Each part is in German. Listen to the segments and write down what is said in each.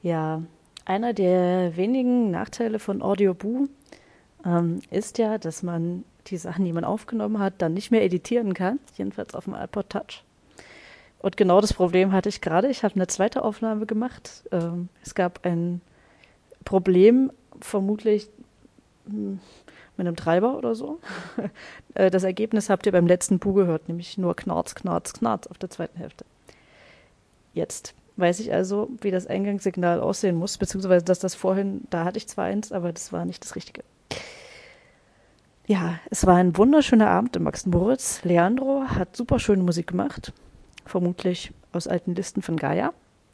Ja, einer der wenigen Nachteile von Audioboo ist ja, dass man die Sachen, die man aufgenommen hat, dann nicht mehr editieren kann. Jedenfalls auf dem iPod Touch. Und genau das Problem hatte ich gerade. Ich habe eine zweite Aufnahme gemacht. Es gab ein Problem, vermutlich mit einem Treiber oder so. Das Ergebnis habt ihr beim letzten Bu gehört, nämlich nur Knarz, Knarz, Knarz auf der zweiten Hälfte. Jetzt weiß ich also, wie das Eingangssignal aussehen muss, beziehungsweise dass das vorhin, da hatte ich zwar eins, aber das war nicht das Richtige. Ja, es war ein wunderschöner Abend in Max Moritz. Leandro hat super schöne Musik gemacht, vermutlich aus alten Listen von Gaia.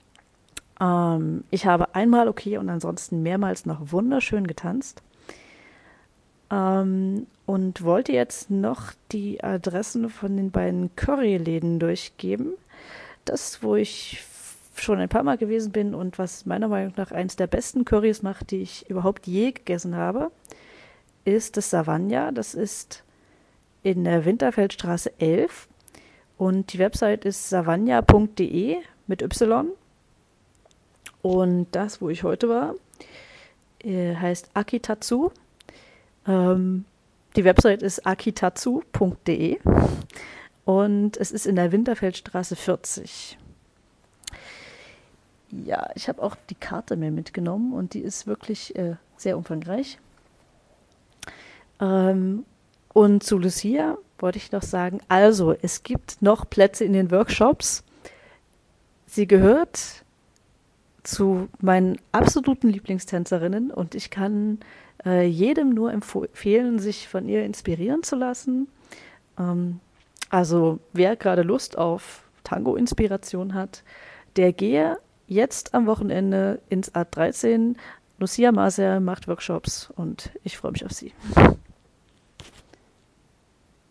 Ich habe einmal okay und ansonsten mehrmals noch wunderschön getanzt. Und wollte jetzt noch die Adressen von den beiden Curryläden durchgeben. Das, wo ich schon ein paar Mal gewesen bin und was meiner Meinung nach eins der besten Currys macht, die ich überhaupt je gegessen habe, ist das Savagna. Das ist in der Winterfeldstraße 11 und die Website ist savagna.de mit Y. Und das, wo ich heute war, heißt Akitatsu. Die Website ist akitatsu.de und es ist in der Winterfeldstraße 40. Ja, ich habe auch die Karte mir mitgenommen und die ist wirklich sehr umfangreich. Und zu Lucia wollte ich noch sagen, also es gibt noch Plätze in den Workshops. Sie gehört zu meinen absoluten Lieblingstänzerinnen und ich kann jedem nur empfehlen, sich von ihr inspirieren zu lassen. Also wer gerade Lust auf Tango-Inspiration hat, der gehe jetzt am Wochenende ins Art 13. Lucia Maser macht Workshops und ich freue mich auf sie.